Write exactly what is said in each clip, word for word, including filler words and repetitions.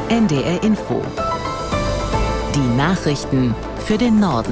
N D R Info. Die Nachrichten für den Norden.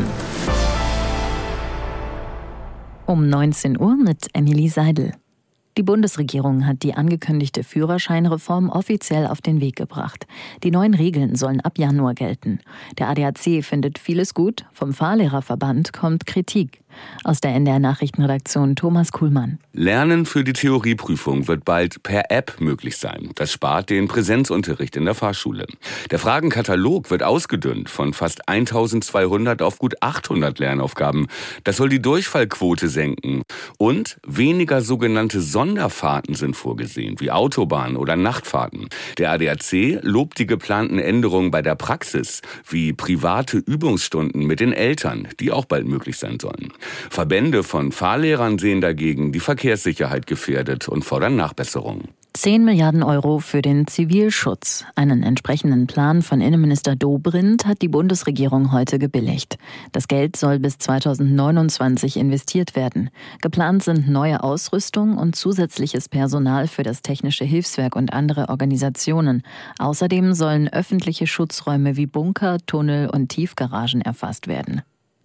Um neunzehn Uhr mit Emilie Seidel. Die Bundesregierung hat die angekündigte Führerscheinreform offiziell auf den Weg gebracht. Die neuen Regeln sollen ab Januar gelten. Der A D A C findet vieles gut, vom Fahrlehrerverband kommt Kritik. Aus der N D R-Nachrichtenredaktion Thomas Kuhlmann. Lernen für die Theorieprüfung wird bald per App möglich sein. Das spart den Präsenzunterricht in der Fahrschule. Der Fragenkatalog wird ausgedünnt von fast eintausendzweihundert auf gut achthundert Lernaufgaben. Das soll die Durchfallquote senken. Und weniger sogenannte Sonderfahrten sind vorgesehen, wie Autobahn- oder Nachtfahrten. Der A D A C lobt die geplanten Änderungen bei der Praxis, wie private Übungsstunden mit den Eltern, die auch bald möglich sein sollen. Verbände von Fahrlehrern sehen dagegen die Verkehrssicherheit gefährdet und fordern Nachbesserungen. zehn Milliarden Euro für den Zivilschutz. Einen entsprechenden Plan von Innenminister Dobrindt hat die Bundesregierung heute gebilligt. Das Geld soll bis zweitausendneunundzwanzig investiert werden. Geplant sind neue Ausrüstung und zusätzliches Personal für das Technische Hilfswerk und andere Organisationen. Außerdem sollen öffentliche Schutzräume wie Bunker, Tunnel und Tiefgaragen erfasst werden.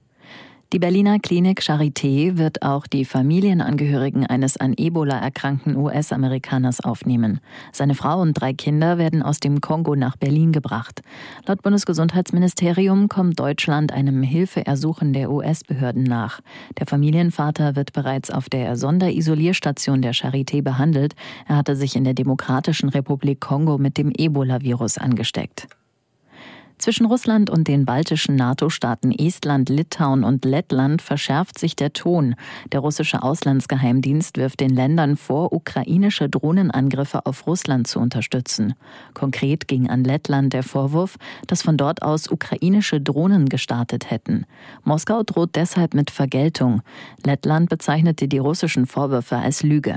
Die Berliner Klinik Charité wird auch die Familienangehörigen eines an Ebola erkrankten U S-Amerikaners aufnehmen. Seine Frau und drei Kinder werden aus dem Kongo nach Berlin gebracht. Laut Bundesgesundheitsministerium kommt Deutschland einem Hilfeersuchen der U S-Behörden nach. Der Familienvater wird bereits auf der Sonderisolierstation der Charité behandelt. Er hatte sich in der Demokratischen Republik Kongo mit dem Ebola-Virus angesteckt. Zwischen Russland und den baltischen NATO-Staaten Estland, Litauen und Lettland verschärft sich der Ton. Der russische Auslandsgeheimdienst wirft den Ländern vor, ukrainische Drohnenangriffe auf Russland zu unterstützen. Konkret ging an Lettland der Vorwurf, dass von dort aus ukrainische Drohnen gestartet hätten. Moskau droht deshalb mit Vergeltung. Lettland bezeichnete die russischen Vorwürfe als Lüge.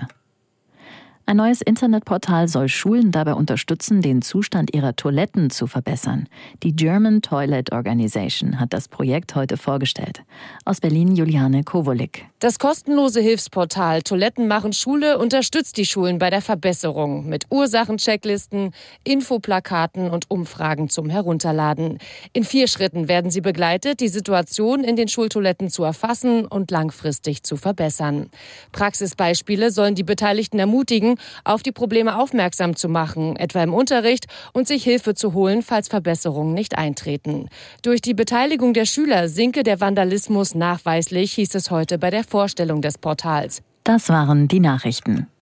Ein neues Internetportal soll Schulen dabei unterstützen, den Zustand ihrer Toiletten zu verbessern. Die German Toilet Organization hat das Projekt heute vorgestellt. Aus Berlin Juliane Kowolik. Das kostenlose Hilfsportal Toiletten machen Schule unterstützt die Schulen bei der Verbesserung mit Ursachenchecklisten, Infoplakaten und Umfragen zum Herunterladen. In vier Schritten werden sie begleitet, die Situation in den Schultoiletten zu erfassen und langfristig zu verbessern. Praxisbeispiele sollen die Beteiligten ermutigen, auf die Probleme aufmerksam zu machen, etwa im Unterricht, und sich Hilfe zu holen, falls Verbesserungen nicht eintreten. Durch die Beteiligung der Schüler sinke der Vandalismus nachweislich, hieß es heute bei der Vorstellung des Portals. Das waren die Nachrichten.